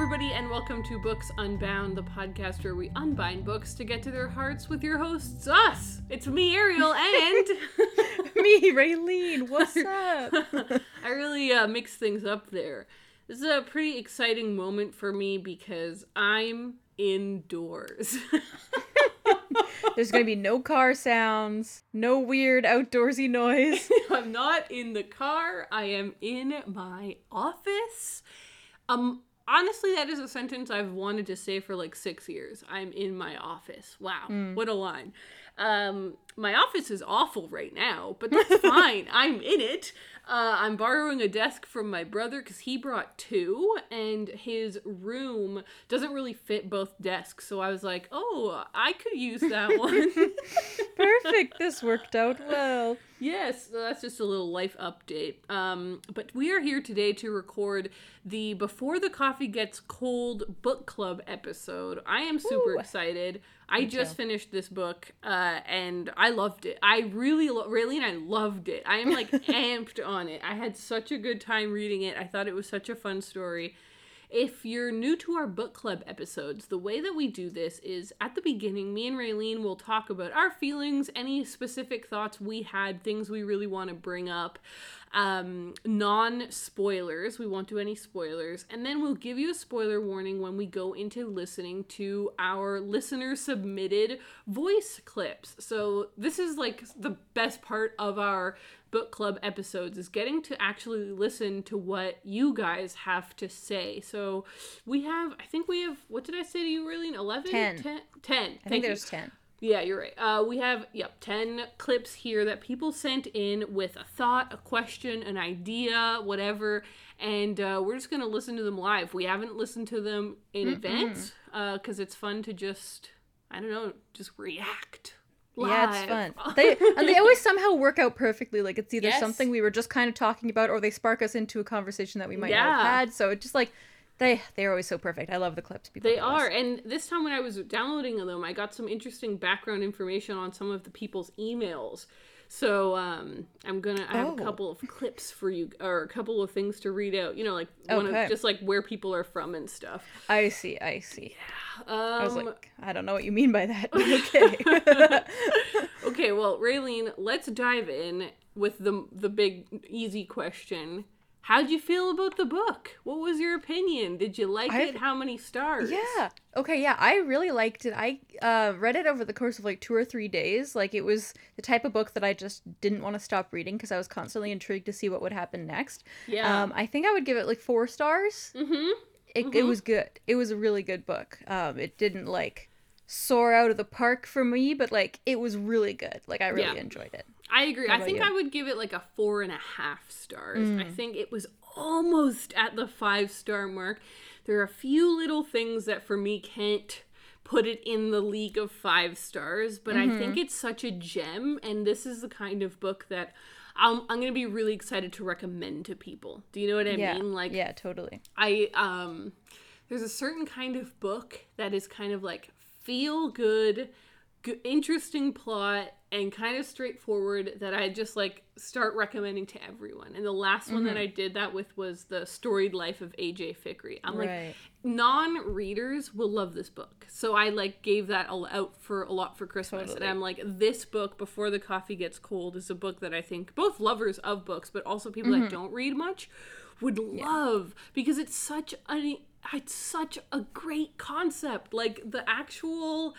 everybody, and welcome to Books Unbound, the podcast where we unbind books to get to their hearts with your hosts, us! It's me, Ariel, and... me, Raylene, what's up? I really mixed things up there. This is a pretty exciting moment for me because I'm indoors. There's gonna be no car sounds, no weird outdoorsy noise. I'm not in the car, I am in my office. Honestly, that is a sentence I've wanted to say for like 6 years. I'm in my office. Wow, what a line. My office is awful right now, but that's fine. I'm in it. I'm borrowing a desk from my brother because he brought two, and his room doesn't really fit both desks. So I was like, oh, I could use that one. Perfect. This worked out well. Yes, so that's just a little life update. But we are here today to record the Before the Coffee Gets Cold book club episode. I am super excited. I just finished this book, and I loved it. I really, Raylene, I loved it. I am like amped on it. I had such a good time reading it. I thought it was such a fun story. If you're new to our book club episodes, the way that we do this is at the beginning, me and Raylene will talk about our feelings, any specific thoughts we had, things we really want to bring up, non-spoilers. We won't do any spoilers. And then we'll give you a spoiler warning when we go into listening to our listener-submitted voice clips. So this is like the best part of our book club episodes, is getting to actually listen to what you guys have to say. So we have, what did I say to you, Raylene? 11? 10. 10. I think there's 10. Yeah, you're right. We have, 10 clips here that people sent in with a thought, a question, an idea, whatever, and we're just going to listen to them live. We haven't listened to them in advance, because it's fun to just react. Live. Yeah, it's fun. They always somehow work out perfectly. Like, it's either something we were just kind of talking about, or they spark us into a conversation that we might not have had. So it's just like, they're always so perfect. I love the clips. They are. And this time when I was downloading them, I got some interesting background information on some of the people's emails. So I have a couple of clips for you, or a couple of things to read out. Just like where people are from and stuff. I see. Yeah. I was like, I don't know what you mean by that. Okay. Okay, well, Raylene, let's dive in with the big, easy question. How'd you feel about the book? What was your opinion? Did you like it? How many stars? Yeah. Okay, yeah, I really liked it. I read it over the course of like 2 or 3 days. Like, it was the type of book that I just didn't want to stop reading because I was constantly intrigued to see what would happen next. Yeah. I think I would give it like 4 stars. Mm-hmm. It was good. It was a really good book. It didn't like soar out of the park for me, but like it was really good. Like, I really enjoyed it. I agree. I think I would give it like a 4.5 stars. I think it was almost at the 5-star mark. There are a few little things that for me can't put it in the league of 5 stars, but I think it's such a gem, and this is the kind of book that I'm going to be really excited to recommend to people. Do you know what I mean? Like, yeah, totally. There's a certain kind of book that is kind of like feel good, interesting plot, and kind of straightforward that I just like start recommending to everyone. And the last one that I did that with was The Storied Life of A.J. Fikry. I'm like, non-readers will love this book. So I like gave that out for a lot for Christmas. Totally. And I'm like, this book, Before the Coffee Gets Cold, is a book that I think both lovers of books, but also people that don't read much would love, because it's such a great concept. Like, the actual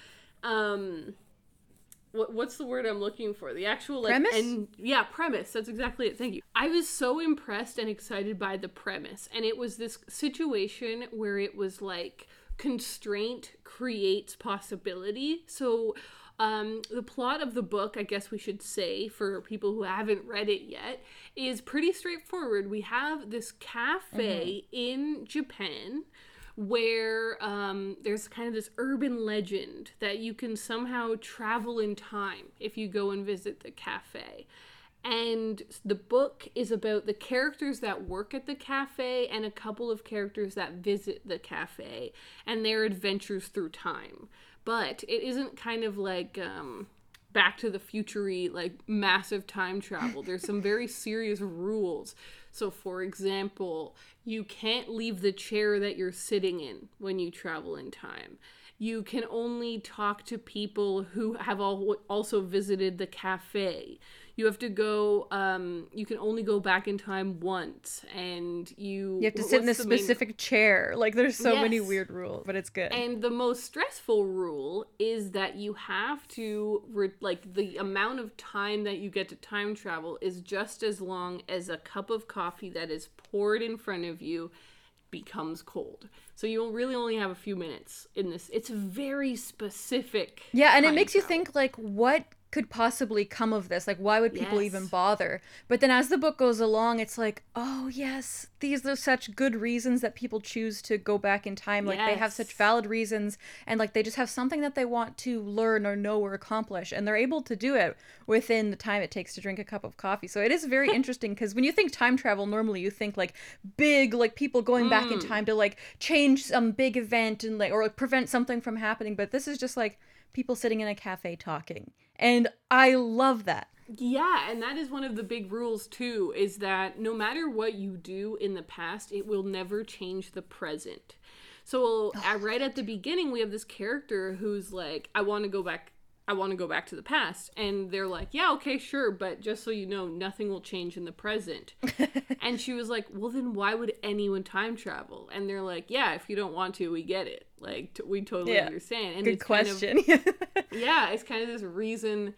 what's the word I'm looking for? The actual like premise? Premise. That's exactly it. Thank you. I was so impressed and excited by the premise, and it was this situation where it was like constraint creates possibility. So the plot of the book, I guess we should say, for people who haven't read it yet, is pretty straightforward. We have this cafe in Japan where there's kind of this urban legend that you can somehow travel in time if you go and visit the cafe. And the book is about the characters that work at the cafe and a couple of characters that visit the cafe and their adventures through time. But it isn't kind of like Back to the Future-y, like massive time travel. There's some very serious rules. So, for example, you can't leave the chair that you're sitting in when you travel in time. You can only talk to people who have also visited the cafe. You have to go, you can only go back in time once, and you have to sit in a specific chair. Like, there's so many weird rules, but it's good. And the most stressful rule is that you have to, the amount of time that you get to time travel is just as long as a cup of coffee that is poured in front of you becomes cold. So you'll really only have a few minutes in this. It's very specific. Yeah, and it makes you think, like, what could possibly come of this? Like, why would people even bother? But then as the book goes along, it's like, oh yes, these are such good reasons that people choose to go back in time. Like, they have such valid reasons, and like they just have something that they want to learn or know or accomplish, and they're able to do it within the time it takes to drink a cup of coffee. So it is very interesting, because when you think time travel, normally you think like big, like people going back in time to like change some big event and like, or like prevent something from happening. But this is just like people sitting in a cafe talking. And I love that. Yeah, and that is one of the big rules too, is that no matter what you do in the past, it will never change the present. So right at the beginning, we have this character who's like, I want to go back to the past. And they're like, yeah, okay, sure, but just so you know, nothing will change in the present. And she was like, well, then why would anyone time travel? And they're like, yeah, if you don't want to, we get it. Like, we totally understand. And good it's question. It's kind of this reason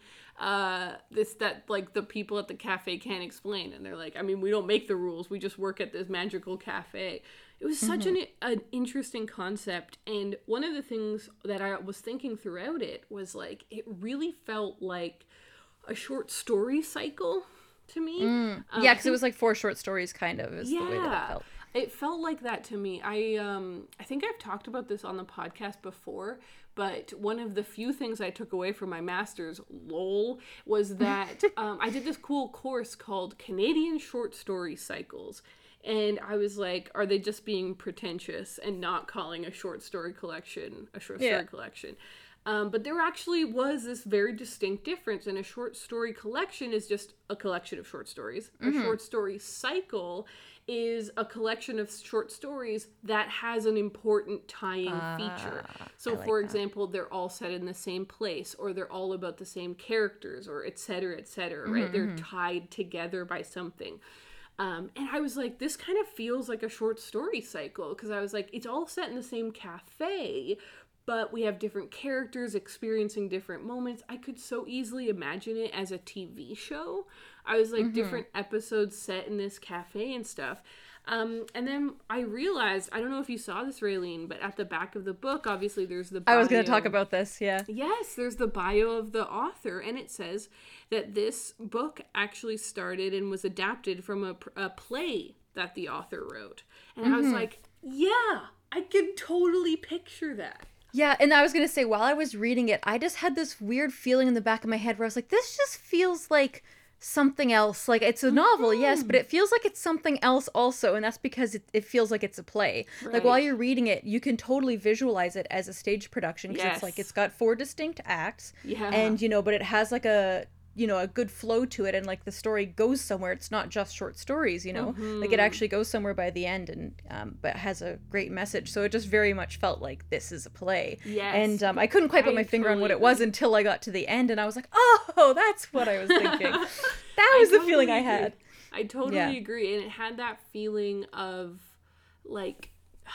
that like the people at the cafe can't explain. And they're like, I mean, we don't make the rules. We just work at this magical cafe. It was such an interesting concept. And one of the things that I was thinking throughout it was like, it really felt like a short story cycle to me. Yeah, because it was like 4 short stories kind of is the way that it felt. It felt like that to me. I think I've talked about this on the podcast before, but one of the few things I took away from my master's, lol, was that I did this cool course called Canadian Short Story Cycles. And I was like, are they just being pretentious and not calling a short story collection a short story collection? But there actually was this very distinct difference. And a short story collection is just a collection of short stories. A short story cycle is a collection of short stories that has an important tying feature. So, for example, they're all set in the same place, or they're all about the same characters, or et cetera, right? They're tied together by something. And I was like, this kind of feels like a short story cycle, because I was like, it's all set in the same cafe, but we have different characters experiencing different moments. I could so easily imagine it as a TV show. I was like, different episodes set in this cafe and stuff. And then I realized, I don't know if you saw this, Raylene, but at the back of the book, obviously there's the bio. I was going to talk about this, yeah. Yes, there's the bio of the author, and it says that this book actually started and was adapted from a play that the author wrote. And I was like, yeah, I can totally picture that. Yeah, and I was going to say, while I was reading it, I just had this weird feeling in the back of my head where I was like, this just feels like something else. Like, it's a novel, yes, but it feels like it's something else also, and that's because it feels like it's a play. Right. Like, while you're reading it, you can totally visualize it as a stage production, because it's like, it's got 4 distinct acts, and, but it has like a good flow to it, and like the story goes somewhere. It's not just short stories, like it actually goes somewhere by the end, and but has a great message. So it just very much felt like this is a play. Yes. And I couldn't quite put my finger on what it was until I got to the end, and I was like, oh, that's what I was thinking. That was the feeling I had. I totally agree. And it had that feeling of like,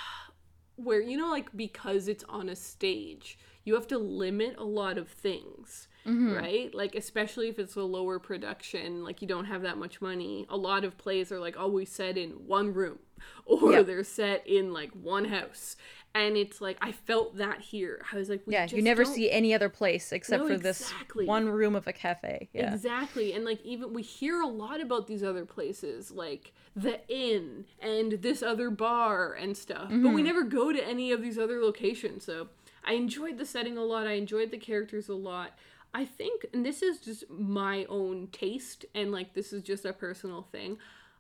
where, like, because it's on a stage, you have to limit a lot of things. Right? Like, especially if it's a lower production, like, you don't have that much money. A lot of plays are, like, always set in one room, or they're set in, like, one house. And it's, like, I felt that here. I was like, you never see any other place except for this one room of a cafe. Yeah. Exactly. And, like, even we hear a lot about these other places, like the inn and this other bar and stuff. But we never go to any of these other locations. So I enjoyed the setting a lot. I enjoyed the characters a lot. I think, and this is just my own taste, and like this is just a personal thing,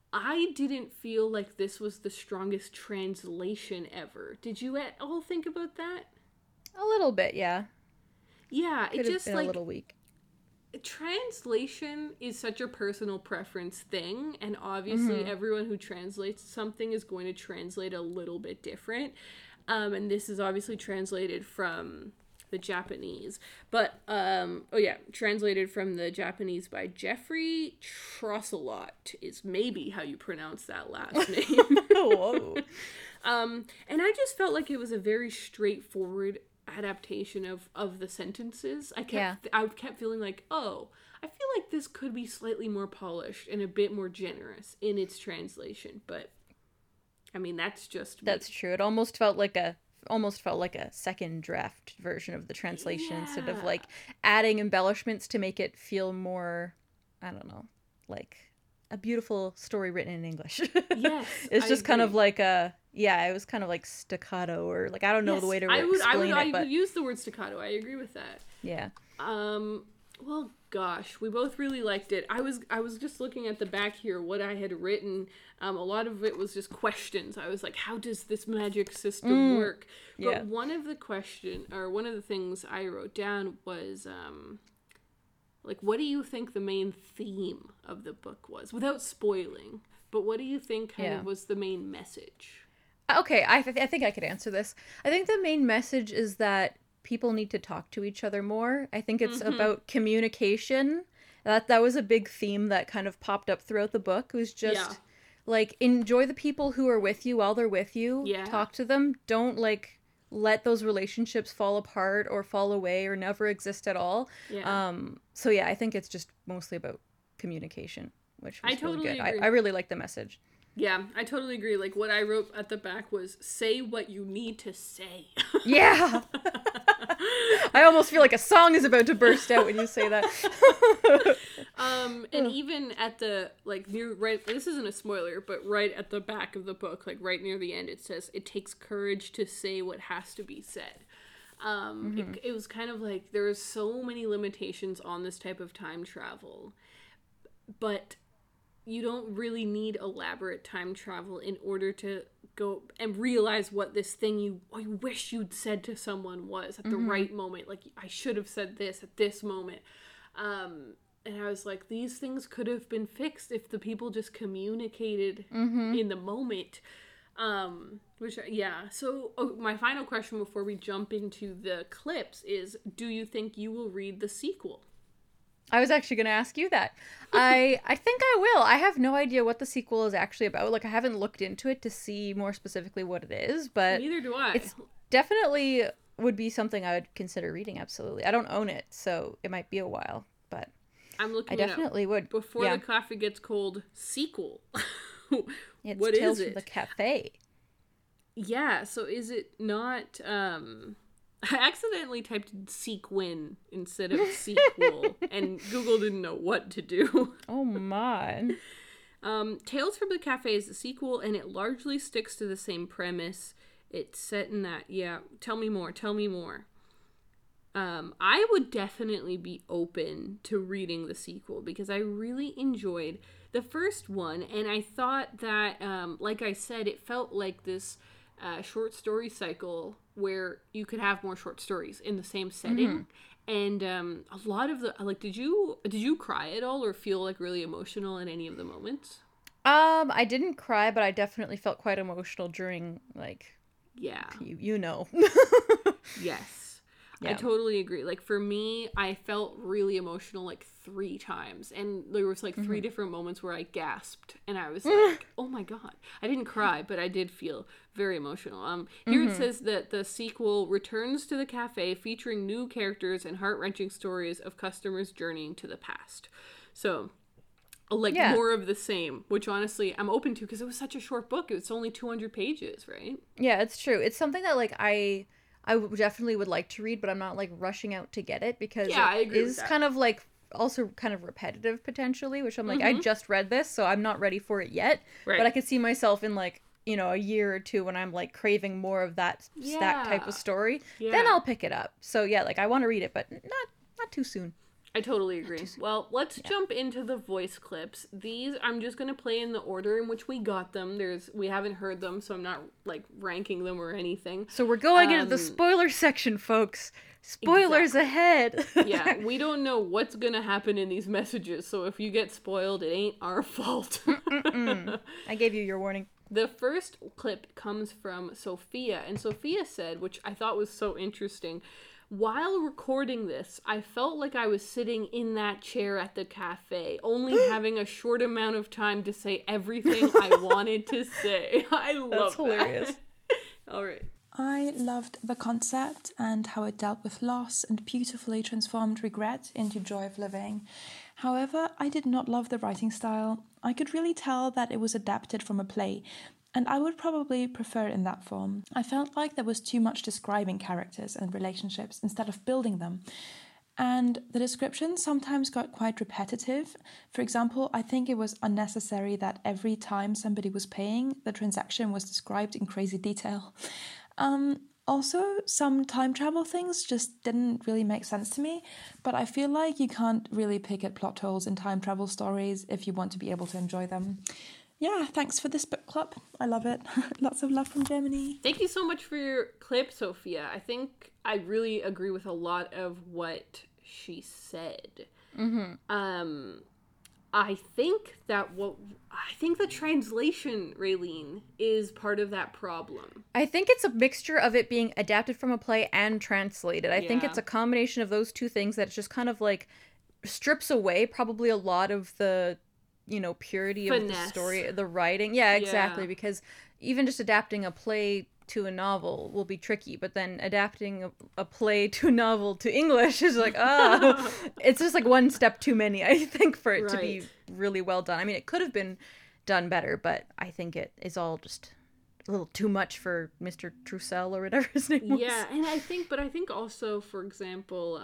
I didn't feel like this was the strongest translation ever. Did you at all think about that? A little bit, yeah. Yeah, it just been like a little weak. translation is such a personal preference thing, and obviously everyone who translates something is going to translate a little bit different. And this is obviously translated from the Japanese, but translated from the Japanese by Jeffrey Trosselot is maybe how you pronounce that last name. Whoa. And I just felt like it was a very straightforward adaptation of the sentences. I kept feeling like, oh, I feel like this could be slightly more polished and a bit more generous in its translation, but I mean, that's just me. That's true. It almost felt like a second draft version of the translation, instead of like adding embellishments to make it feel more, I don't know, like a beautiful story written in English. Yes. It's just kind of like it was kind of like staccato, or like, I don't know the way to explain it. I would use the word staccato. I agree with that. Yeah. Well, gosh, we both really liked it. I was just looking at the back here, what I had written. A lot of it was just questions. I was like, how does this magic system work? But one of the things I wrote down was, like, what do you think the main theme of the book was? Without spoiling, but what do you think kind of was the main message? Okay, I think I could answer this. I think the main message is that people need to talk to each other more. I think it's about communication. That was a big theme that kind of popped up throughout the book. It was just like, enjoy the people who are with you while they're with you. Yeah. Talk to them. Don't like let those relationships fall apart or fall away or never exist at all. Yeah. So yeah, I think it's just mostly about communication, which was really good. I really like the message. Yeah, I totally agree. Like, what I wrote at the back was, say what you need to say. Yeah. I almost feel like a song is about to burst out when you say that. And even at the, like, this isn't a spoiler, but right at the back of the book, like, right near the end, it says, it takes courage to say what has to be said. It was kind of like, there are so many limitations on this type of time travel, but you don't really need elaborate time travel in order to go and realize what this thing you wish you'd said to someone was at the right moment. Like, I should have said this at this moment. And I was like, these things could have been fixed if the people just communicated in the moment. So my final question before we jump into the clips is, do you think you will read the sequel? I was actually going to ask you that. I think I will. I have no idea what the sequel is actually about. Like, I haven't looked into it to see more specifically what it is, but neither do I. It's definitely would be something I would consider reading, absolutely. I don't own it, so it might be a while, but I'm looking. I definitely would. Before the coffee gets cold, sequel. It's what Tales is it? From the Cafe. Yeah, so is it not I accidentally typed in sequin instead of sequel, and Google didn't know what to do. Oh my. Tales from the Cafe is the sequel, and it largely sticks to the same premise. It's set in that, tell me more. I would definitely be open to reading the sequel, because I really enjoyed the first one, and I thought that, like I said, it felt like this short story cycle where you could have more short stories in the same setting. And a lot of the, like, did you cry at all or feel like really emotional in any of the moments? I didn't cry, but I definitely felt quite emotional during, like, you know. Yes. Yeah. I totally agree. Like, for me, I felt really emotional like 3 times, and there was like 3 different moments where I gasped, and I was like, oh my god. I didn't cry, but I did feel very emotional. Here it says that the sequel returns to the cafe, featuring new characters and heart-wrenching stories of customers journeying to the past. So, like, more of the same, which honestly I'm open to, because it was such a short book. It's only 200 pages, right? Yeah, it's true. It's something that, like, I definitely would like to read, but I'm not, like, rushing out to get it, because it is kind of, like, also kind of repetitive potentially, which I'm like, I just read this, so I'm not ready for it yet. Right. But I could see myself in, like, you know, a year or 2 when I'm, like, craving more of that type of story. Then I'll pick it up. So yeah, like, I want to read it, but not too soon. I totally agree. Well, let's jump into the voice clips. These I'm just going to play in the order in which we got them. We haven't heard them, so I'm not like ranking them or anything. So we're going into the spoiler section, folks. Spoilers ahead. Yeah, we don't know what's going to happen in these messages, so if you get spoiled, it ain't our fault. I gave you your warning. The first clip comes from Sophia, and Sophia said, which I thought was so interesting, while recording this, I felt like I was sitting in that chair at the cafe, only having a short amount of time to say everything I wanted to say. I love That's hilarious. All right. I loved the concept and how it dealt with loss and beautifully transformed regret into joy of living. However, I did not love the writing style. I could really tell that it was adapted from a play, and I would probably prefer it in that form. I felt like there was too much describing characters and relationships instead of building them. And the description sometimes got quite repetitive. For example, I think it was unnecessary that every time somebody was paying, the transaction was described in crazy detail. Also, some time travel things just didn't really make sense to me, but I feel like you can't really pick at plot holes in time travel stories if you want to be able to enjoy them. Yeah, thanks for this book club. I love it. Lots of love from Germany. Thank you so much for your clip, Sophia. I think I really agree with a lot of what she said. I think the translation, Raylene, is part of that problem. I think it's a mixture of it being adapted from a play and translated. I think it's a combination of those two things that just kind of like strips away probably a lot of the, purity of the story, the writing. Yeah, exactly. Because even just adapting a play to a novel will be tricky, but then adapting a play to a novel to English is like, it's just like one step too many, I think, for it to be really well done. I mean, it could have been done better, but I think it is all just a little too much for Mr. Troussel or whatever his name was. Yeah, and I think also, for example,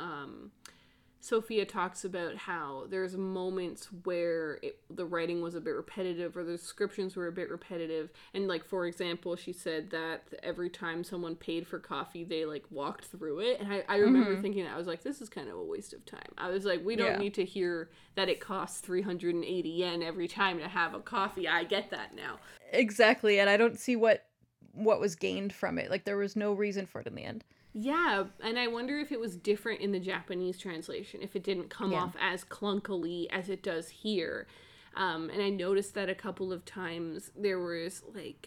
Sophia talks about how there's moments where the writing was a bit repetitive or the descriptions were a bit repetitive. And, like, for example, she said that every time someone paid for coffee, they, like, walked through it. And I remember thinking that. I was like, this is kind of a waste of time. I was like, we don't need to hear that it costs 380 yen every time to have a coffee. I get that now. Exactly, and I don't see what was gained from it. Like, there was no reason for it in the end. Yeah, and I wonder if it was different in the Japanese translation, if it didn't come off as clunkily as it does here. And I noticed that a couple of times there was, like,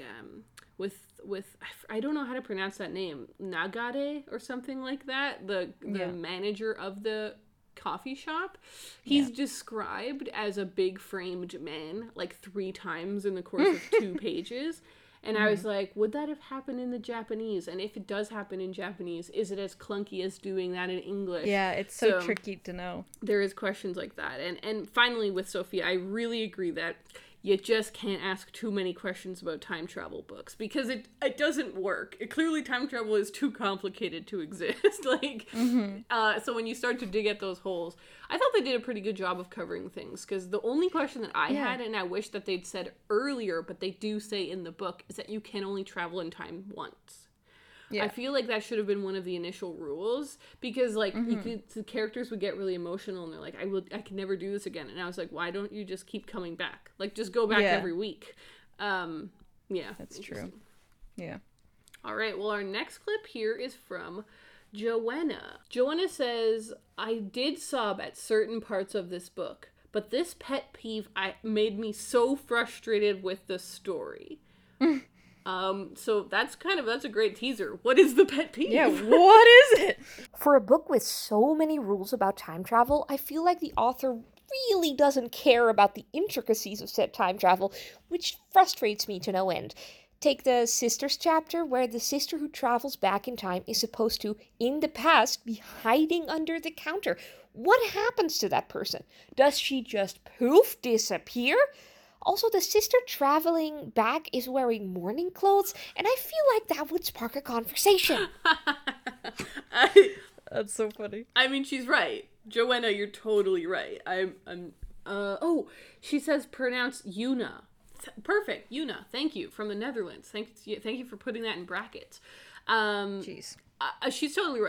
with I don't know how to pronounce that name, Nagare or something like that, the manager of the coffee shop. He's described as a big framed man, like 3 times in the course of 2 pages. And I was like, would that have happened in the Japanese? And if it does happen in Japanese, is it as clunky as doing that in English? Yeah, it's so tricky to know. There is questions like that. And finally with Sophia, I really agree that you just can't ask too many questions about time travel books because it doesn't work. Clearly time travel is too complicated to exist. Like, so when you start to dig at those holes, I thought they did a pretty good job of covering things, because the only question that I had, and I wish that they'd said earlier, but they do say in the book, is that you can only travel in time once. Yeah. I feel like that should have been one of the initial rules, because like the characters would get really emotional and they're like, I can never do this again. And I was like, why don't you just keep coming back? Like, just go back every week. That's true. Yeah. All right. Well, our next clip here is from Joanna. Joanna says, I did sob at certain parts of this book, but this pet peeve made me so frustrated with the story. So that's a great teaser. What is the pet peeve? Yeah, what is it? For a book with so many rules about time travel, I feel like the author really doesn't care about the intricacies of said time travel, which frustrates me to no end. Take the Sisters chapter, where the sister who travels back in time is supposed to, in the past, be hiding under the counter. What happens to that person? Does she just poof disappear? Also, the sister traveling back is wearing morning clothes, and I feel like that would spark a conversation. That's so funny. I mean, she's right. Joanna, you're totally right. She says pronounce Yuna. Perfect, Yuna. Thank you, from the Netherlands. Thank you for putting that in brackets. Jeez. She's totally right.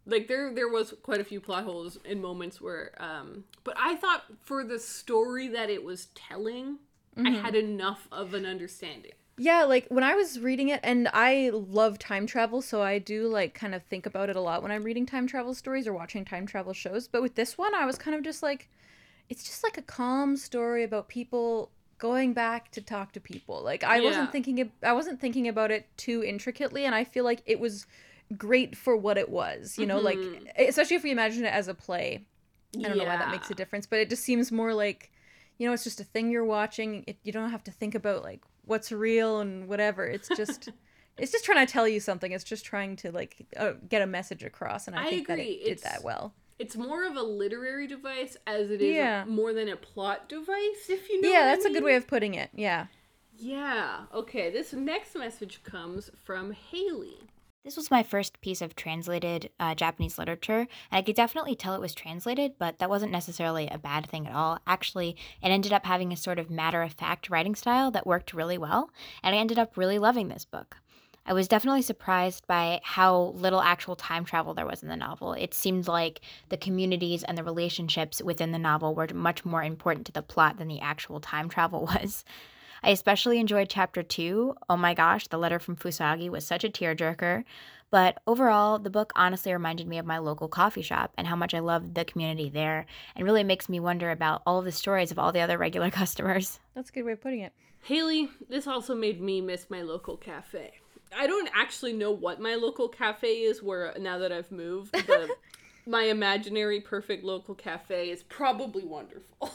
Like, there was quite a few plot holes in moments where, but I thought for the story that it was telling, I had enough of an understanding. Yeah, like, when I was reading it, and I love time travel, so I do, like, kind of think about it a lot when I'm reading time travel stories or watching time travel shows, but with this one, I was kind of just like, it's just, like, a calm story about people going back to talk to people. Like, I wasn't thinking about it too intricately, and I feel like it was great for what it was, you know, like, especially if we imagine it as a play. I don't know why that makes a difference, but it just seems more like, you know, it's just a thing you're watching. You don't have to think about, like, what's real and whatever. It's just trying to tell you something. It's just trying to, like, get a message across, and I think agree. that it did that well. It's more of a literary device as it is more than a plot device, if you know what I that's mean. a good way of putting it. Yeah. Yeah. Okay, this next message comes from Haley. This was my first piece of translated Japanese literature, and I could definitely tell it was translated, but that wasn't necessarily a bad thing at all. Actually, it ended up having a sort of matter-of-fact writing style that worked really well, and I ended up really loving this book. I was definitely surprised by how little actual time travel there was in the novel. It seemed like the communities and the relationships within the novel were much more important to the plot than the actual time travel was. I especially enjoyed Chapter 2. Oh my gosh, the letter from Fusagi was such a tearjerker. But overall, the book honestly reminded me of my local coffee shop and how much I loved the community there, and really makes me wonder about all of the stories of all the other regular customers. That's a good way of putting it. Haley, this also made me miss my local cafe. I don't actually know what my local cafe is now that I've moved, but my imaginary perfect local cafe is probably wonderful.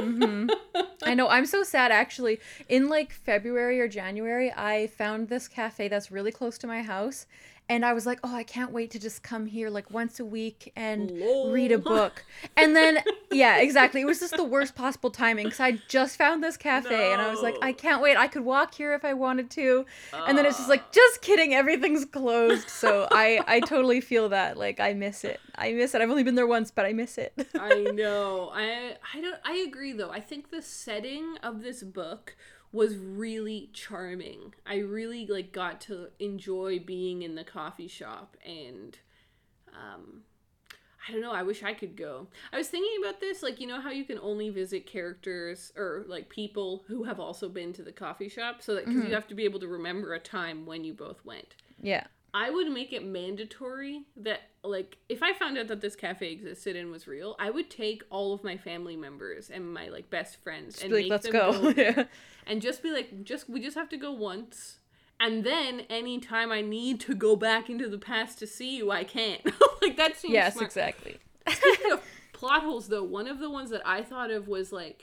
I know, I'm so sad actually. In like February or January, I found this cafe that's really close to my house, and I was like, oh, I can't wait to just come here like once a week and read a book. And then, yeah, exactly. It was just the worst possible timing because I just found this cafe and I was like, I can't wait. I could walk here if I wanted to. And then it's just like, just kidding, everything's closed. So I totally feel that. Like, I miss it. I've only been there once, but I miss it. I know. I agree though. I think the setting of this book was really charming. I really like got to enjoy being in the coffee shop, and I don't know, I wish I could go. I was thinking about this, like, you know how you can only visit characters or like people who have also been to the coffee shop, so that because you have to be able to remember a time when you both went. Yeah. I would make it mandatory that, like, if I found out that this cafe existed and was real, I would take all of my family members and my, like, best friends just and like, make let's them go. there, and just be like, we just have to go once, and then anytime I need to go back into the past to see you, I can. Like, that seems yes, smart. exactly. Speaking of plot holes, though, one of the ones that I thought of was, like,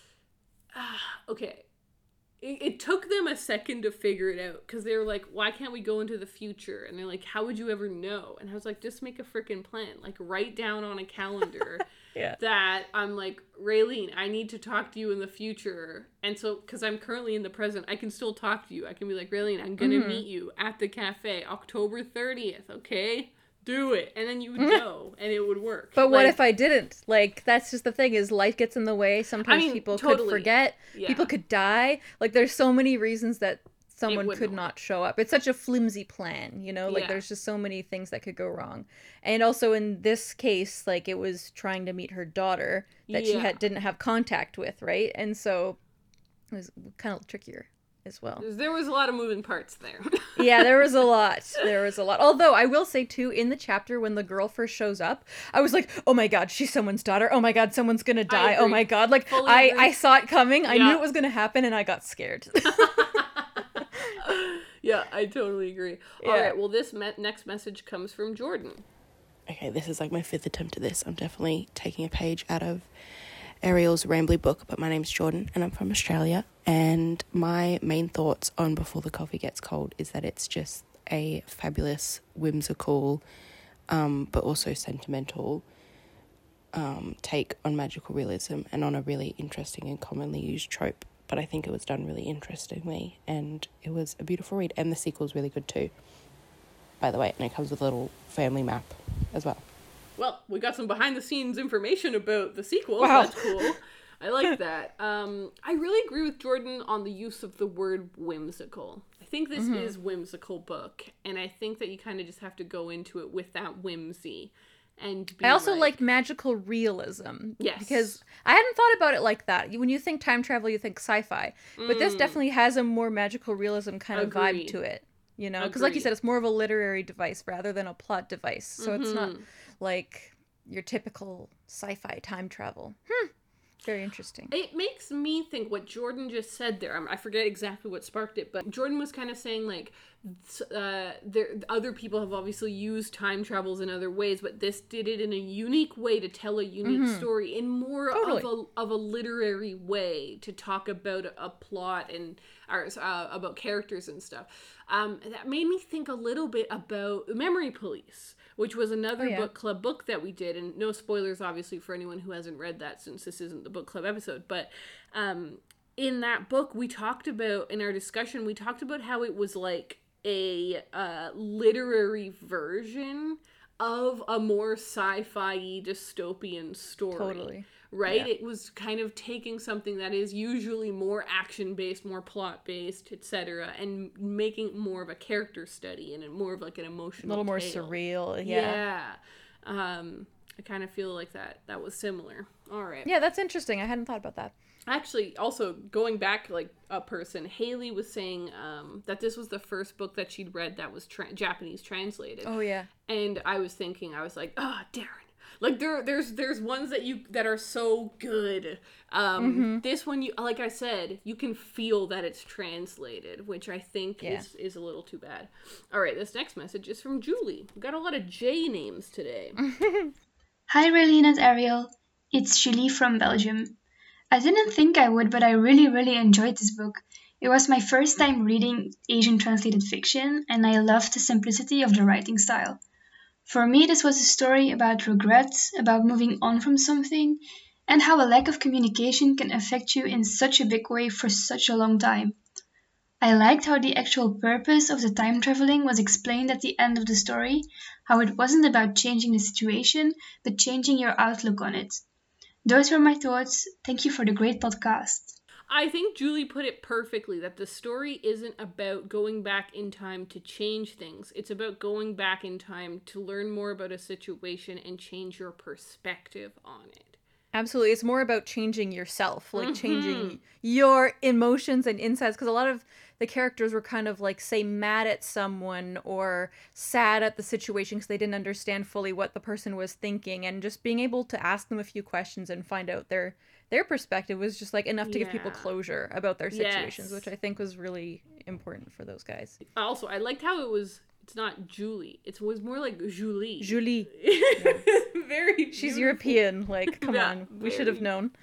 okay, it took them a second to figure it out, because they were like, why can't we go into the future? And they're like, how would you ever know? And I was like, just make a freaking plan. Like, write down on a calendar that I'm like, Raylene, I need to talk to you in the future. And so, because I'm currently in the present, I can still talk to you. I can be like, Raylene, I'm going to meet you at the cafe October 30th, okay? Do it. And then you would go, and it would work. But what if I didn't? Like, that's just the thing, is life gets in the way. Sometimes people could forget. Yeah. People could die. Like, there's so many reasons that someone could not show up. It's such a flimsy plan, you know? Like, there's just so many things that could go wrong. And also in this case, like, it was trying to meet her daughter that she didn't have contact with, right? And so it was kind of trickier as well. There was a lot of moving parts there. Yeah, there was a lot. Although I will say too, in the chapter when the girl first shows up, I was like, oh my god, she's someone's daughter. Oh my god, someone's gonna die. Oh my god. Like, I saw it coming. I knew it was gonna happen, and I got scared. Yeah, I totally agree. All right, well, this next message comes from Jordan. Okay, this is like my 5th attempt at this. I'm definitely taking a page out of Ariel's rambly book, but my name's Jordan and I'm from Australia, and my main thoughts on Before the Coffee Gets Cold is that it's just a fabulous, whimsical, but also sentimental take on magical realism and on a really interesting and commonly used trope. But I think it was done really interestingly, and it was a beautiful read, and the sequel's really good too, by the way, and it comes with a little family map as well. Well, we got some behind-the-scenes information about the sequel. Wow. That's cool. I like that. I really agree with Jordan on the use of the word whimsical. I think this is whimsical book, and I think that you kind of just have to go into it with that whimsy. And be I also like magical realism. Yes. Because I hadn't thought about it like that. When you think time travel, you think sci-fi. But this definitely has a more magical realism kind of vibe to it. You know? Because like you said, it's more of a literary device rather than a plot device. So it's not like your typical sci-fi time travel. Very interesting. It makes me think what Jordan just said there. I forget exactly what sparked it, but Jordan was kind of saying like, other people have obviously used time travels in other ways, but this did it in a unique way to tell a unique story in more of a literary way to talk about a plot and about characters and stuff. That made me think a little bit about Memory Police, which was another book club book that we did, and no spoilers obviously for anyone who hasn't read that since this isn't the book club episode, but in that book we talked about, in our discussion, we talked about how it was like a literary version of a more sci-fi dystopian story. Totally. Right? Yeah. It was kind of taking something that is usually more action-based, more plot-based, etc., and making it more of a character study and more of like an emotional a little more tale. surreal. Yeah. I kind of feel like that was similar. All right. Yeah, that's interesting. I hadn't thought about that. Actually, also going back like a person, Haley was saying that this was the first book that she'd read that was Japanese translated. Oh yeah. And I was like, oh, Darren. Like there's ones that are so good. This one, like I said, you can feel that it's translated, which I think is a little too bad. All right, this next message is from Julie. We've got a lot of J names today. Hi, Raylene and Ariel. It's Julie from Belgium. I didn't think I would, but I really, really enjoyed this book. It was my first time reading Asian translated fiction, and I loved the simplicity of the writing style. For me, this was a story about regret, about moving on from something, and how a lack of communication can affect you in such a big way for such a long time. I liked how the actual purpose of the time traveling was explained at the end of the story, how it wasn't about changing the situation, but changing your outlook on it. Those were my thoughts. Thank you for the great podcast. I think Julie put it perfectly, that the story isn't about going back in time to change things. It's about going back in time to learn more about a situation and change your perspective on it. Absolutely. It's more about changing yourself, like changing your emotions and insides, because a lot of the characters were kind of like, say, mad at someone or sad at the situation because they didn't understand fully what the person was thinking, and just being able to ask them a few questions and find out their perspective was just like enough to give people closure about their situations, which I think was really important for those guys. Also, I liked how it's not Julie. It was more like Julie. Julie. Very beautiful. She's European. Like, come on. We should have known.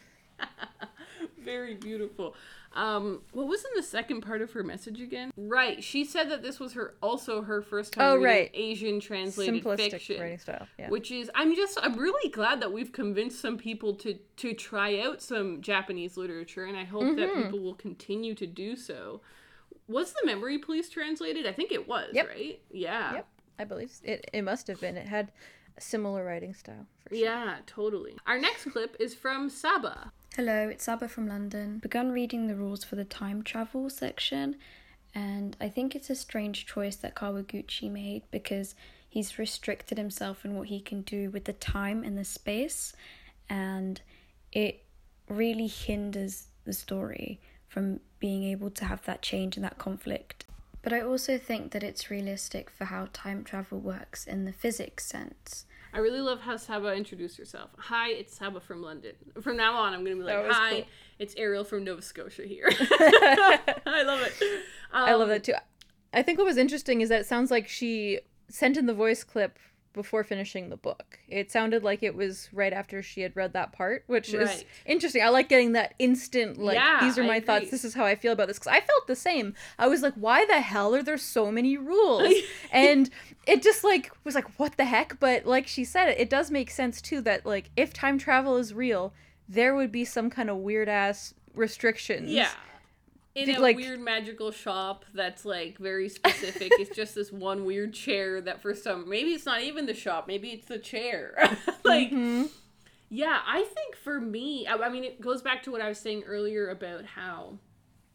Very beautiful. What was in the second part of her message again? Right. She said that this was her first time reading Asian translated simplistic fiction. Writing style. Yeah. Which is, I'm really glad that we've convinced some people to try out some Japanese literature, and I hope that people will continue to do so. Was the Memory Police translated? I think it was, right? Yeah. Yep. I believe it must have been. It had a similar writing style, for sure. Yeah, totally. Our next clip is from Saba. Hello, it's Saba from London. Begun reading the rules for the time travel section, and I think it's a strange choice that Kawaguchi made, because he's restricted himself in what he can do with the time and the space, and it really hinders the story from being able to have that change and that conflict. But I also think that it's realistic for how time travel works in the physics sense. I really love how Saba introduced herself. Hi, it's Saba from London. From now on, I'm going to be like, hi, cool. It's Ariel from Nova Scotia here. I love it. I love that too. I think what was interesting is that it sounds like she sent in the voice clip before finishing the book. It sounded like it was right after she had read that part, which is interesting. I like getting that instant, like, these are my thoughts, this is how I feel about this, because I felt the same. I was like, why the hell are there so many rules? And it just, like, was like, what the heck? But like she said, it does make sense, too, that, like, if time travel is real, there would be some kind of weird-ass restrictions. Yeah. In a weird magical shop that's, like, very specific. It's just this one weird chair that for maybe it's not even the shop, maybe it's the chair. Like, yeah, I think for me, I mean, it goes back to what I was saying earlier about how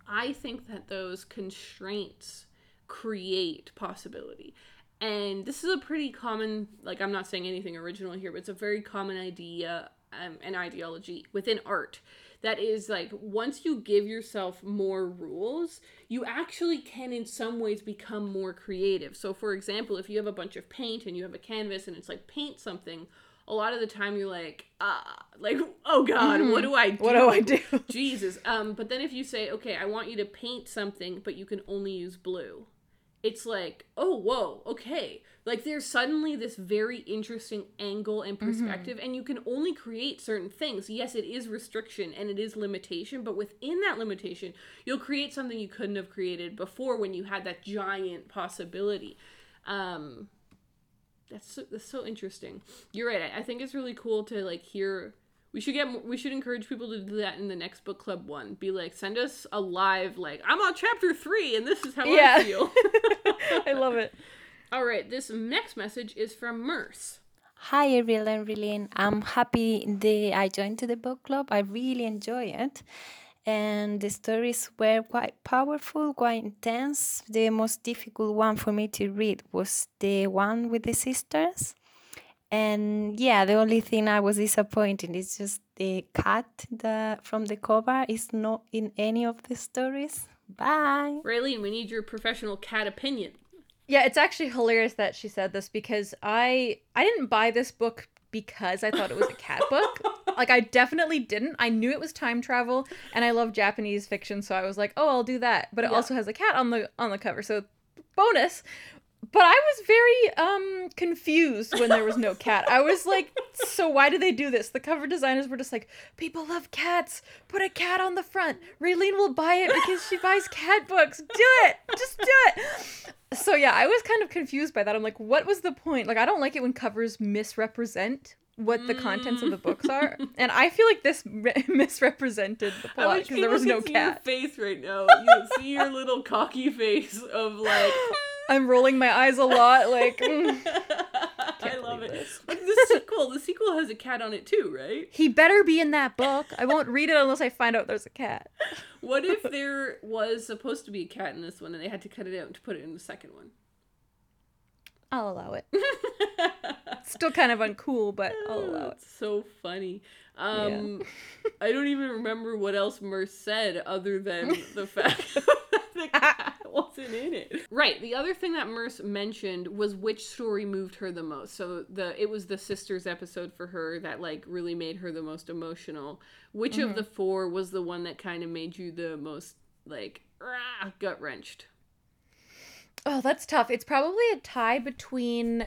I think that those constraints create possibility. And this is a pretty common, like, I'm not saying anything original here, but it's a very common idea and ideology within art. That is, like, once you give yourself more rules, you actually can in some ways become more creative. So, for example, if you have a bunch of paint and you have a canvas and it's like, paint something, a lot of the time you're like, oh God, what do I do? What do I do? Jesus. But then if you say, okay, I want you to paint something, but you can only use blue. It's like, oh, whoa, okay. Like, there's suddenly this very interesting angle and perspective, and you can only create certain things. Yes, it is restriction and it is limitation, but within that limitation, you'll create something you couldn't have created before when you had that giant possibility. That's so interesting. You're right. I think it's really cool to, like, hear... We should encourage people to do that in the next book club one. Be like, send us a live, like, I'm on chapter 3 and this is how I feel. I love it. All right, this next message is from Merce. Hi, Ariel and Rilin. I'm happy I joined to the book club. I really enjoy it. And the stories were quite powerful, quite intense. The most difficult one for me to read was the one with the sisters. And yeah, the only thing I was disappointed is just the cat from the cover is not in any of the stories. Bye. Raylene, we need your professional cat opinion. Yeah, it's actually hilarious that she said this because I didn't buy this book because I thought it was a cat book. Like, I definitely didn't. I knew it was time travel, and I love Japanese fiction, so I was like, oh, I'll do that. But it also has a cat on the cover, so bonus. But I was very confused when there was no cat. I was like, so why do they do this? The cover designers were just like, people love cats. Put a cat on the front. Raylene will buy it because she buys cat books. Do it. Just do it. So yeah, I was kind of confused by that. I'm like, what was the point? Like, I don't like it when covers misrepresent what the contents of the books are. And I feel like this misrepresented the plot because there was no cat. Your face right now. You see your little cocky face of, like... I'm rolling my eyes a lot, like... I love it. Like the sequel has a cat on it too, right? He better be in that book. I won't read it unless I find out there's a cat. What if there was supposed to be a cat in this one and they had to cut it out to put it in the second one? I'll allow it. Still kind of uncool, but I'll allow it. It's so funny. I don't even remember what else Merce said other than the fact that the cat wasn't in it. Right. The other thing that Merce mentioned was which story moved her the most. So it was the sisters episode for her that, like, really made her the most emotional. Which of the 4 was the one that kind of made you the most, like, gut wrenched? Oh, that's tough. It's probably a tie between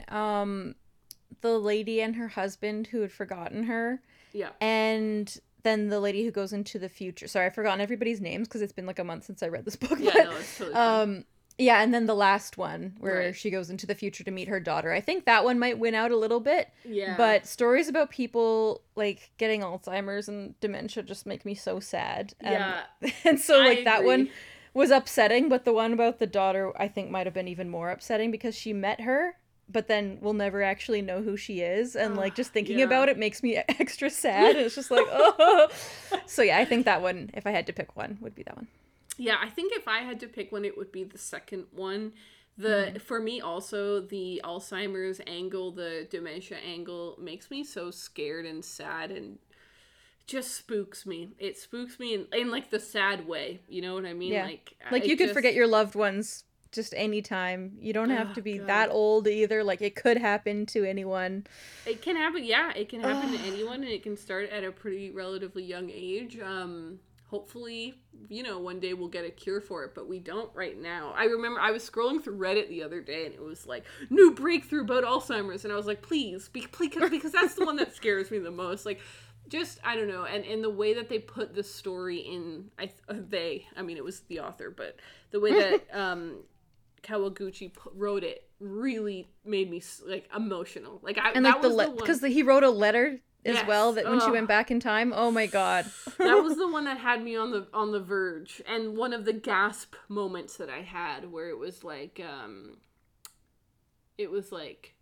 the lady and her husband who had forgotten her. Yeah. And then the lady who goes into the future. Sorry, I've forgotten everybody's names because it's been like a month since I read this book. Yeah, no, it's totally fine. Yeah, and then the last one where she goes into the future to meet her daughter. I think that one might win out a little bit. Yeah. But stories about people, like, getting Alzheimer's and dementia just make me so sad. Yeah. And so, like, that one was upsetting, but the one about the daughter, I think, might have been even more upsetting because she met her, but then we'll never actually know who she is. And, like, just thinking about it makes me extra sad. And it's just like, oh. So, yeah, I think that one, if I had to pick one, would be that one. Yeah, I think if I had to pick one, it would be the second one. For me also, the Alzheimer's angle, the dementia angle makes me so scared and sad and just spooks me. It spooks me in like the sad way. You know what I mean? Yeah. Like you could forget your loved ones just anytime. You don't have to be that old either. Like, it could happen to anyone. It can happen. Yeah, it can happen to anyone, and it can start at a pretty relatively young age. Hopefully, you know, one day we'll get a cure for it, but we don't right now. I remember I was scrolling through Reddit the other day, and it was like, new breakthrough about Alzheimer's, and I was like, please, because that's the one that scares me the most. Like, just, I don't know, and in the way that they put the story in, I mean, it was the author, but the way that Kawaguchi wrote it really made me, like, emotional. Like, because he wrote a letter as well, that when she went back in time, oh my god. That was the one that had me on the verge, and one of the gasp moments that I had where it was like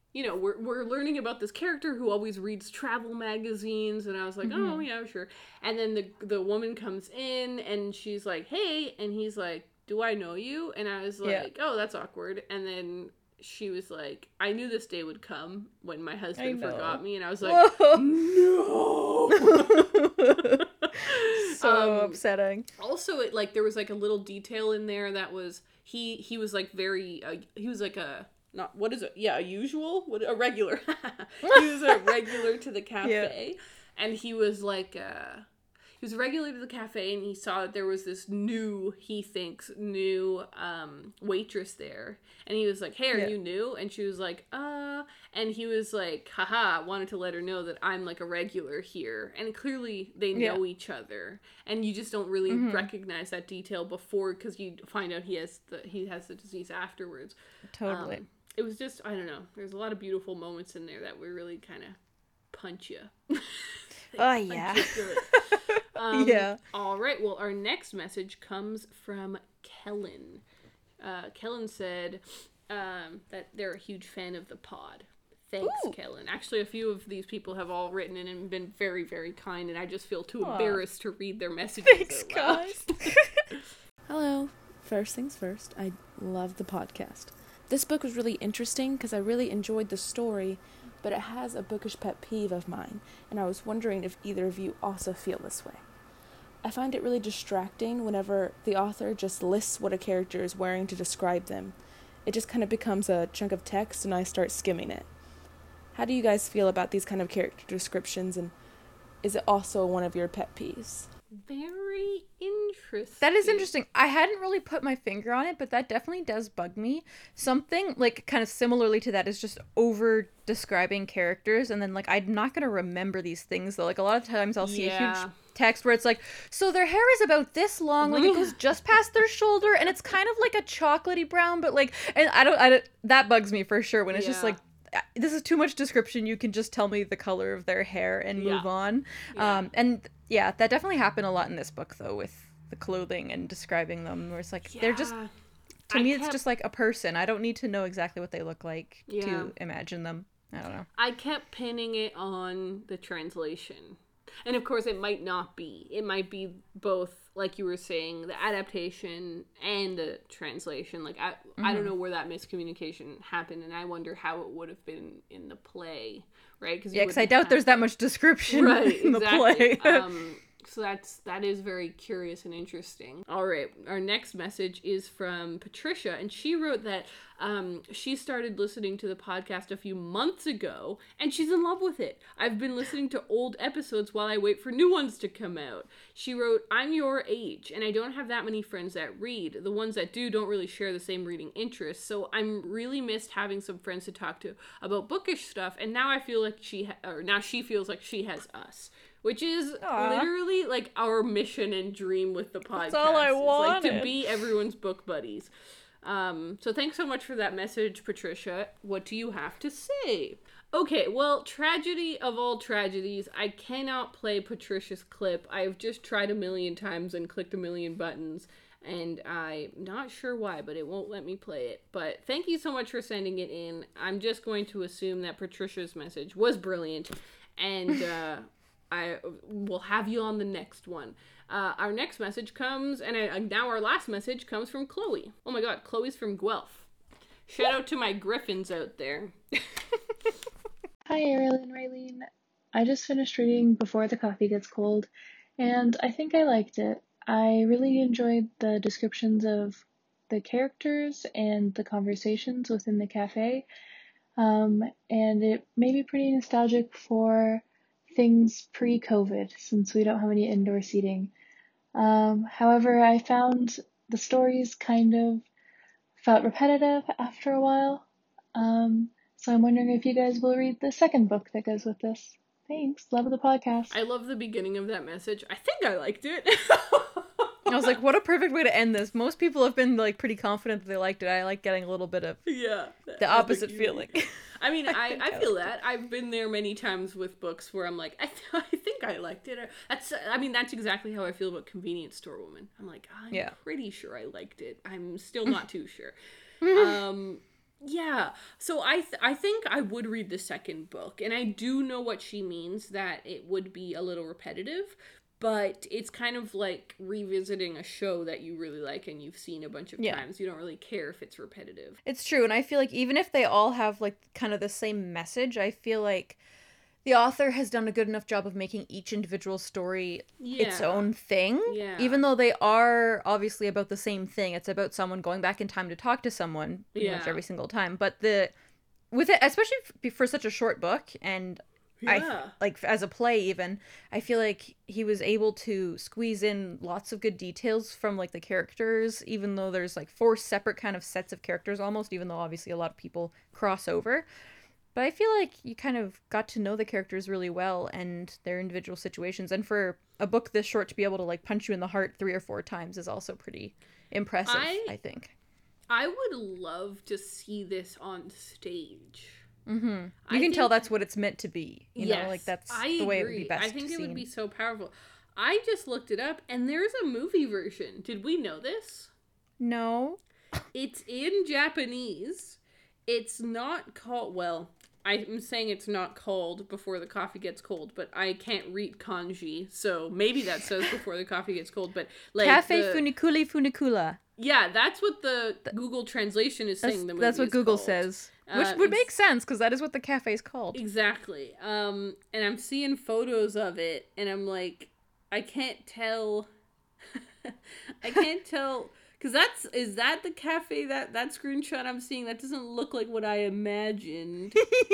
you know, we're learning about this character who always reads travel magazines, and I was like, oh yeah, sure. And then the woman comes in and she's like, hey, and he's like, do I know you? And I was like, oh, that's awkward. And then she was like, I knew this day would come when my husband forgot me. And I was like, no. So upsetting. Also, it like there was like a little detail in there that was he was like very he was like a not what is it? Yeah, a usual, a regular. He was a regular to the cafe, and he was like he was regular to the cafe, and he saw that there was this new waitress there, and he was like, hey, are you new? And she was like, and he was like, haha, wanted to let her know that I'm like a regular here, and clearly they know each other, and you just don't really recognize that detail before, because you find out he has the disease afterwards. Totally. It was just, I don't know, there's a lot of beautiful moments in there that were really kind of punch you. Oh yeah. Yeah. All right. Well, our next message comes from Kellen. Kellen said that they're a huge fan of the pod. Thanks, Kellen. Actually, a few of these people have all written in and been very, very kind, and I just feel too embarrassed to read their messages. Thanks, guys. Hello. First things first, I love the podcast. This book was really interesting because I really enjoyed the story, but it has a bookish pet peeve of mine, and I was wondering if either of you also feel this way. I find it really distracting whenever the author just lists what a character is wearing to describe them. It just kind of becomes a chunk of text and I start skimming it. How do you guys feel about these kind of character descriptions, and is it also one of your pet peeves? Very interesting. That is interesting. I hadn't really put my finger on it, but that definitely does bug me. Something like kind of similarly to that is just over describing characters, and then like I'm not gonna remember these things though. Like a lot of times I'll see a huge text where it's like, so their hair is about this long, like it goes just past their shoulder, and it's kind of like a chocolatey brown, but like, and I don't that bugs me for sure when it's just like, this is too much description. You can just tell me the color of their hair and move on. And yeah, that definitely happened a lot in this book though, with the clothing and describing them, where it's like they're just, to me it's just like a person. I don't need to know exactly what they look like to imagine them. I don't know. I kept pinning it on the translation. And of course it might not be. It might be both, like you were saying, the adaptation and the translation. Like I don't know where that miscommunication happened, and I wonder how it would have been in the play, right? Because I doubt there's that much description in the play. So that is very curious and interesting. All right, our next message is from Patricia, and she wrote that she started listening to the podcast a few months ago, and she's in love with it. I've been listening to old episodes while I wait for new ones to come out. She wrote, I'm your age, and I don't have that many friends that read. The ones that do don't really share the same reading interests, so I'm really missed having some friends to talk to about bookish stuff, and now I feel like now she feels like she has us. Which is literally like our mission and dream with the podcast. That's all I wanted. Like to be everyone's book buddies. So thanks so much for that message, Patricia. What do you have to say? Okay, well, tragedy of all tragedies, I cannot play Patricia's clip. I've just tried a million times and clicked a million buttons, and I'm not sure why, but it won't let me play it. But thank you so much for sending it in. I'm just going to assume that Patricia's message was brilliant, and I will have you on the next one. Our next message comes, and now our last message comes from Chloe. Oh my god, Chloe's from Guelph. Shout out to my Griffins out there. Hi, Ariel and Raylene. I just finished reading Before the Coffee Gets Cold, and I think I liked it. I really enjoyed the descriptions of the characters and the conversations within the cafe, and it made me pretty nostalgic for things pre-COVID, since we don't have any indoor seating. However, I found the stories kind of felt repetitive after a while, so I'm wondering if you guys will read the second book that goes with this. Thanks. Love the podcast. I love the beginning of that message. I think I liked it. I was like, what a perfect way to end this. Most people have been like pretty confident that they liked it. I like getting a little bit of the opposite feeling. I mean, I feel that. I've been there many times with books where I'm like, I think I liked it. That's exactly how I feel about Convenience Store Woman. I'm like, I'm pretty sure I liked it. I'm still not too sure. Yeah, so I think I would read the second book, and I do know what she means, that it would be a little repetitive, but it's kind of like revisiting a show that you really like and you've seen a bunch of times. You don't really care if it's repetitive. It's true, and I feel like even if they all have like kind of the same message, I feel like the author has done a good enough job of making each individual story its own thing. Yeah. Even though they are obviously about the same thing. It's about someone going back in time to talk to someone pretty much every single time. But with it, especially for such a short book, and I like as a play even, I feel like he was able to squeeze in lots of good details from like the characters, even though there's like 4 separate kind of sets of characters almost, even though obviously a lot of people cross over. But I feel like you kind of got to know the characters really well and their individual situations. And for a book this short to be able to like punch you in the heart 3 or 4 times is also pretty impressive, I think. I would love to see this on stage. Mm-hmm. You can tell that's what it's meant to be. You know, like that's the way it would be best I think it seen. would be so powerful. I just looked it up, and there's a movie version. Did we know this? No. It's in Japanese. It's not called, well, I'm saying it's not called Before the Coffee Gets Cold, but I can't read kanji, so maybe that says Before the Coffee Gets Cold, but like Cafe Funicula. Yeah, that's what the Google translation is saying the movie That's what Google called. Says. Which would make sense, because that is what the cafe is called. Exactly. And I'm seeing photos of it, and I'm like, I can't tell. I can't tell. Because is that the cafe, that screenshot I'm seeing? That doesn't look like what I imagined.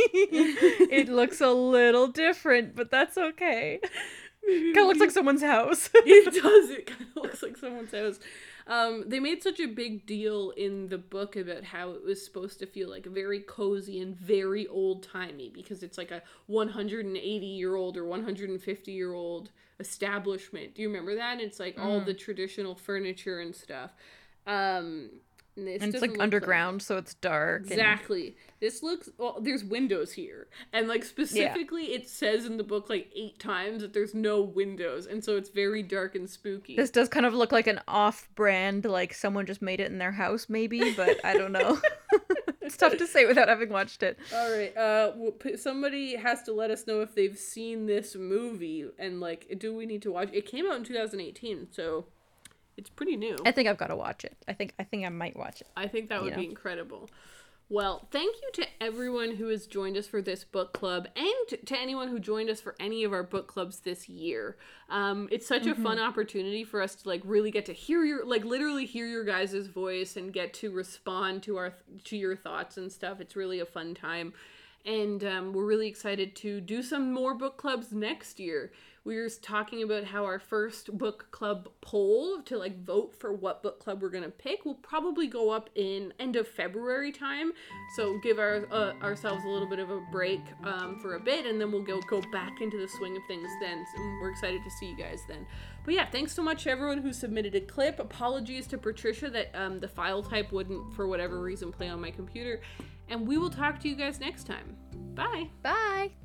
It looks a little different, but that's okay. Kind of looks like someone's house. It does. It kind of looks like someone's house. They made such a big deal in the book about how it was supposed to feel like very cozy and very old-timey, because it's like a 180-year-old or 150-year-old establishment. Do you remember that? And it's like all the traditional furniture and stuff. And it's like underground, so it's dark. Exactly. This looks, well, there's windows here. And like specifically it says in the book like 8 times that there's no windows. And so it's very dark and spooky. This does kind of look like an off-brand, like someone just made it in their house maybe, but I don't know. It's tough to say without having watched it. All right. Somebody has to let us know if they've seen this movie, and like, do we need to watch it? It came out in 2018, so it's pretty new. I think I've got to watch it. I think I might watch it. I think that would be incredible. Well, thank you to everyone who has joined us for this book club, and to anyone who joined us for any of our book clubs this year. It's such a fun opportunity for us to like really get to hear literally hear your guys' voice and get to respond to your thoughts and stuff. It's really a fun time. And we're really excited to do some more book clubs next year. We were talking about how our first book club poll to like vote for what book club we're gonna pick will probably go up in end of February time. So give ourselves a little bit of a break for a bit, and then we'll go back into the swing of things then. So we're excited to see you guys then. But yeah, thanks so much to everyone who submitted a clip. Apologies to Patricia that the file type wouldn't, for whatever reason, play on my computer. And we will talk to you guys next time. Bye. Bye.